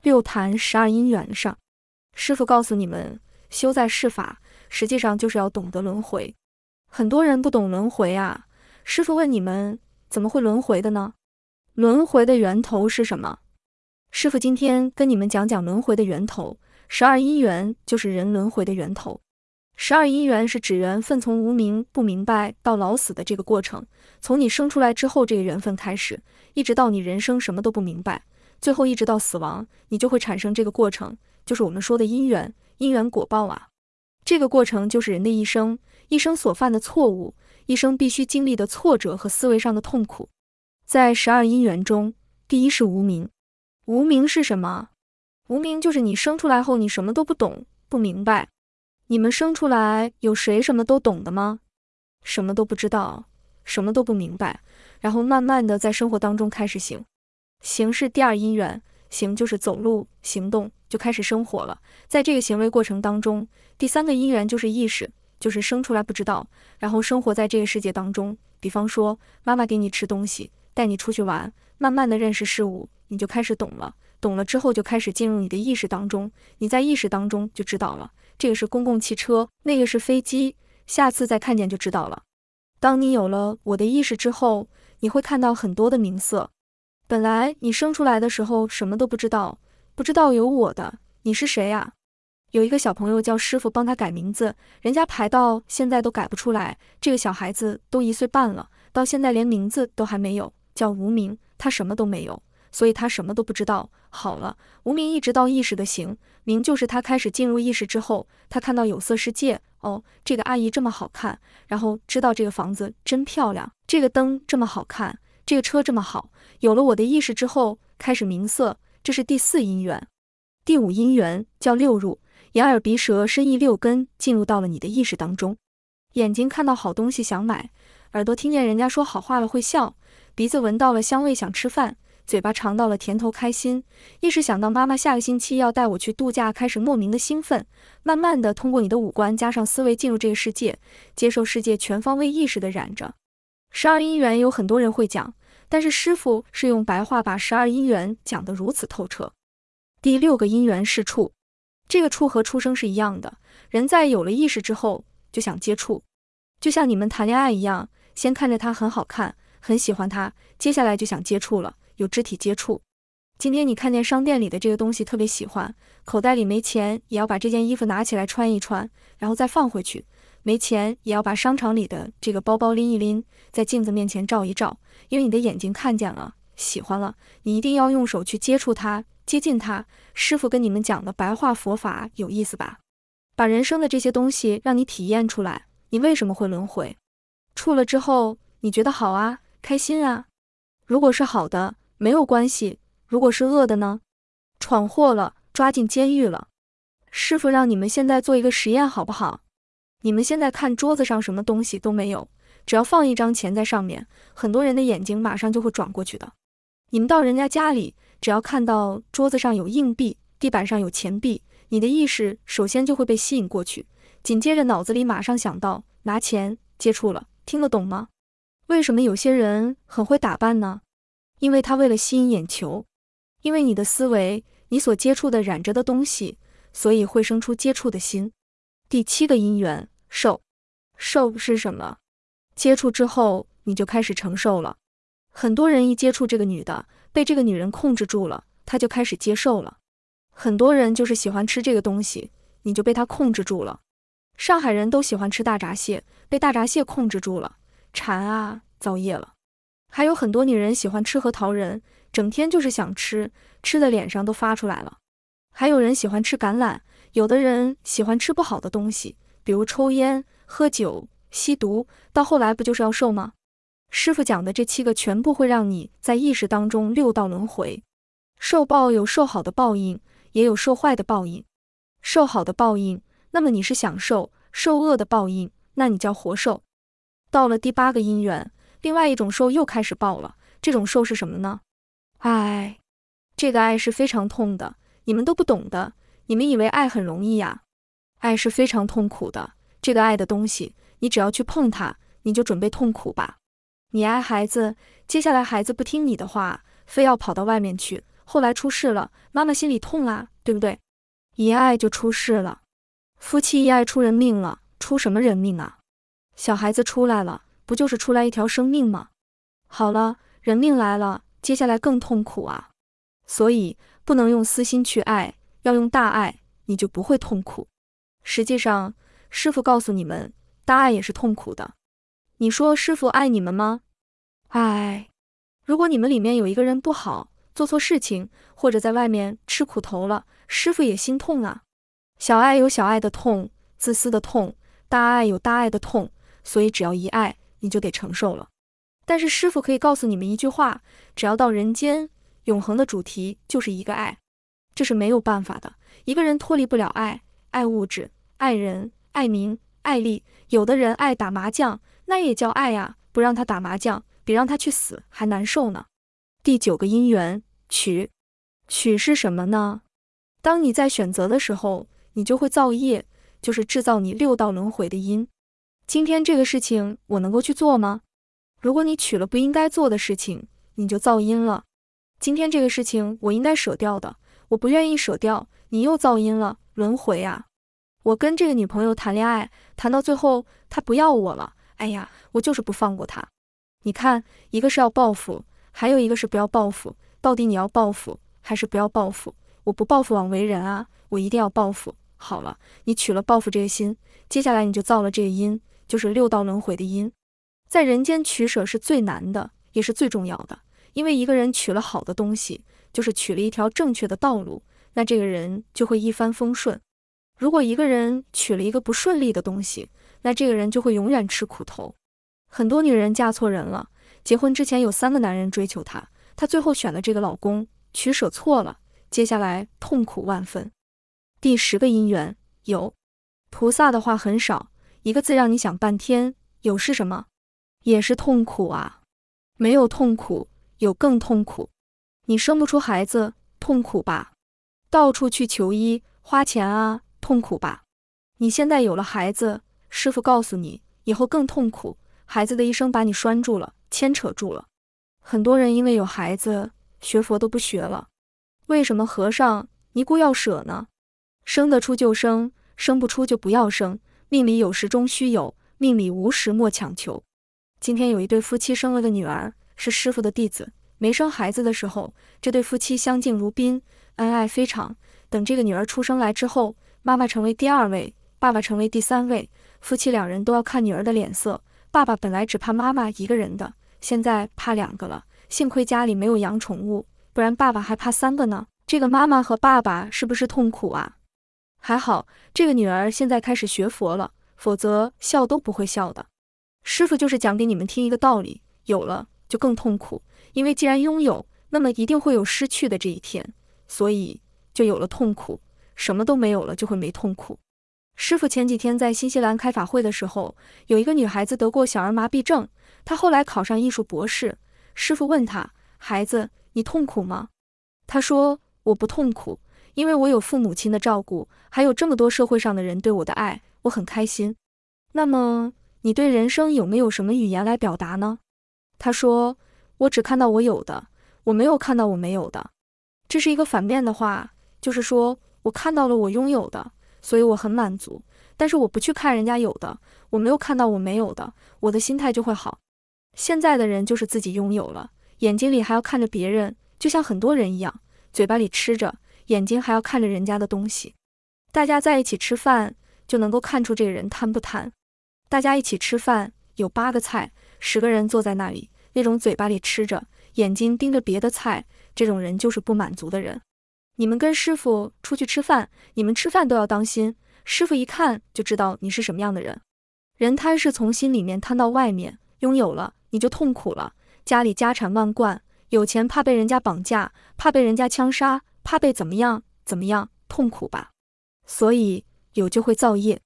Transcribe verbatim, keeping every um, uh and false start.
六坛十二因缘上，师父告诉你们，修在世法，实际上就是要懂得轮回。很多人不懂轮回啊，师父问你们，怎么会轮回的呢？轮回的源头是什么？师父今天跟你们讲讲轮回的源头。十二因缘就是人轮回的源头。十二因缘是指缘分从无明不明白到老死的这个过程，从你生出来之后这个缘分开始，一直到你人生什么都不明白，最后一直到死亡，你就会产生这个过程，就是我们说的因缘，因缘果报啊。这个过程就是人的一生，一生所犯的错误，一生必须经历的挫折和思维上的痛苦。在十二因缘中，第一是无明。无明是什么？无明就是你生出来后你什么都不懂，不明白。你们生出来有谁什么都懂的吗？什么都不知道，什么都不明白，然后慢慢的在生活当中开始行。行是第二因缘，行就是走路行动，就开始生活了。在这个行为过程当中，第三个因缘就是意识，就是生出来不知道，然后生活在这个世界当中。比方说妈妈给你吃东西，带你出去玩，慢慢的认识事物，你就开始懂了。懂了之后就开始进入你的意识当中，你在意识当中就知道了，这个是公共汽车，那个是飞机，下次再看见就知道了。当你有了我的意识之后，你会看到很多的名色。本来你生出来的时候什么都不知道，不知道有我的，你是谁啊？有一个小朋友叫师傅帮他改名字，人家排到现在都改不出来，这个小孩子都一岁半了，到现在连名字都还没有，叫无名，他什么都没有，所以他什么都不知道。好了，无名一直到意识的行，名就是他开始进入意识之后，他看到有色世界，哦，这个阿姨这么好看，然后知道这个房子真漂亮，这个灯这么好看，这个车这么好。有了我的意识之后，开始名色，这是第四因缘。第五因缘叫六入，眼耳鼻舌身意六根进入到了你的意识当中。眼睛看到好东西想买，耳朵听见人家说好话了会笑，鼻子闻到了香味想吃饭，嘴巴尝到了甜头开心，意识想到妈妈下个星期要带我去度假，开始莫名的兴奋。慢慢的通过你的五官加上思维进入这个世界，接受世界全方位意识的染着。十二因缘有很多人会讲，但是师父是用白话把十二因缘讲得如此透彻。第六个因缘是触，这个触和出生是一样的，人在有了意识之后就想接触，就像你们谈恋爱一样，先看着他很好看，很喜欢他，接下来就想接触了，有肢体接触。今天你看见商店里的这个东西特别喜欢，口袋里没钱也要把这件衣服拿起来穿一穿，然后再放回去，没钱也要把商场里的这个包包拎一拎，在镜子面前照一照，因为你的眼睛看见了，喜欢了，你一定要用手去接触它，接近它。师父跟你们讲的白话佛法有意思吧？把人生的这些东西让你体验出来，你为什么会轮回？触了之后你觉得好啊，开心啊。如果是好的没有关系，如果是恶的呢？闯祸了，抓进监狱了。师父让你们现在做一个实验好不好？你们现在看桌子上什么东西都没有，只要放一张钱在上面，很多人的眼睛马上就会转过去的。你们到人家家里，只要看到桌子上有硬币，地板上有钱币，你的意识首先就会被吸引过去，紧接着脑子里马上想到拿钱，接触了，听得懂吗？为什么有些人很会打扮呢？因为他为了吸引眼球，因为你的思维，你所接触的染着的东西，所以会生出接触的心。第七个因缘，受。受是什么？接触之后你就开始承受了。很多人一接触这个女的，被这个女人控制住了，他就开始接受了。很多人就是喜欢吃这个东西，你就被他控制住了。上海人都喜欢吃大闸蟹，被大闸蟹控制住了，馋啊，造业了。还有很多女人喜欢吃核桃仁，整天就是想吃，吃的脸上都发出来了。还有人喜欢吃橄榄，有的人喜欢吃不好的东西，比如抽烟、喝酒、吸毒，到后来不就是要受吗？师父讲的这七个全部会让你在意识当中六道轮回。受报有受好的报应，也有受坏的报应。受好的报应，那么你是享受；受恶的报应，那你叫活受。到了第八个因缘，另外一种受又开始报了。这种受是什么呢？爱。这个爱是非常痛的，你们都不懂的，你们以为爱很容易呀？爱是非常痛苦的，这个爱的东西，你只要去碰它，你就准备痛苦吧。你爱孩子，接下来孩子不听你的话，非要跑到外面去， 后来出事了，妈妈心里痛啦，对不对？一爱就出事了，夫妻一爱出人命了，出什么人命啊？小孩子出来了，不就是出来一条生命吗？好了，人命来了，接下来更痛苦啊！所以不能用私心去爱，要用大爱，你就不会痛苦。实际上，师父告诉你们，大爱也是痛苦的。你说师父爱你们吗？爱。如果你们里面有一个人不好，做错事情，或者在外面吃苦头了，师父也心痛啊。小爱有小爱的痛，自私的痛，大爱有大爱的痛，所以只要一爱，你就得承受了。但是师父可以告诉你们一句话，只要到人间，永恒的主题就是一个爱，这是没有办法的。一个人脱离不了爱，爱物质，爱人，爱名，爱利。有的人爱打麻将，那也叫爱啊，不让他打麻将，比让他去死还难受呢。第九个因缘，取。取是什么呢？当你在选择的时候，你就会造业，就是制造你六道轮回的因。今天这个事情我能够去做吗？如果你取了不应该做的事情，你就造因了。今天这个事情我应该舍掉的，我不愿意舍掉，你又造因了，轮回啊。我跟这个女朋友谈恋爱，谈到最后她不要我了，哎呀，我就是不放过她。你看，一个是要报复，还有一个是不要报复，到底你要报复还是不要报复？我不报复枉为人啊，我一定要报复。好了，你取了报复这个心，接下来你就造了这个因，就是六道轮回的因。在人间取舍是最难的，也是最重要的，因为一个人取了好的东西，就是取了一条正确的道路，那这个人就会一帆风顺。如果一个人取了一个不顺利的东西，那这个人就会永远吃苦头。很多女人嫁错人了，结婚之前有三个男人追求她，她最后选了这个老公，取舍错了，接下来痛苦万分。第十个因缘，有。菩萨的话很少，一个字让你想半天，有是什么？也是痛苦啊。没有痛苦，有更痛苦。你生不出孩子，痛苦吧？到处去求医，花钱啊，痛苦吧？你现在有了孩子，师父告诉你，以后更痛苦，孩子的一生把你拴住了，牵扯住了。很多人因为有孩子，学佛都不学了。为什么和尚尼姑要舍呢？生得出就生，生不出就不要生，命里有时终须有，命里无时莫强求。今天有一对夫妻生了个女儿，是师父的弟子，没生孩子的时候，这对夫妻相敬如宾，恩爱非常。等这个女儿出生来之后，妈妈成为第二位，爸爸成为第三位，夫妻两人都要看女儿的脸色。爸爸本来只怕妈妈一个人的，现在怕两个了，幸亏家里没有养宠物，不然爸爸还怕三个呢。这个妈妈和爸爸是不是痛苦啊？还好，这个女儿现在开始学佛了，否则笑都不会笑的。师父就是讲给你们听一个道理，有了就更痛苦，因为既然拥有，那么一定会有失去的这一天，所以就有了痛苦。什么都没有了，就会没痛苦。师父前几天在新西兰开法会的时候，有一个女孩子得过小儿麻痹症，她后来考上艺术博士。师父问她，孩子，你痛苦吗？她说，我不痛苦，因为我有父母亲的照顾，还有这么多社会上的人对我的爱，我很开心。那么你对人生有没有什么语言来表达呢？她说，我只看到我有的，我没有看到我没有的。这是一个反面的话，就是说我看到了我拥有的，所以我很满足，但是我不去看人家有的，我没有看到我没有的，我的心态就会好。现在的人就是自己拥有了，眼睛里还要看着别人，就像很多人一样，嘴巴里吃着，眼睛还要看着人家的东西。大家在一起吃饭，就能够看出这个人贪不贪。大家一起吃饭，有八个菜，十个人坐在那里，那种嘴巴里吃着，眼睛盯着别的菜，这种人就是不满足的人。你们跟师父出去吃饭，你们吃饭都要当心，师父一看就知道你是什么样的人。人贪是从心里面贪到外面，拥有了你就痛苦了，家里家产万贯，有钱怕被人家绑架，怕被人家枪杀，怕被怎么样怎么样，痛苦吧。所以有就会造业。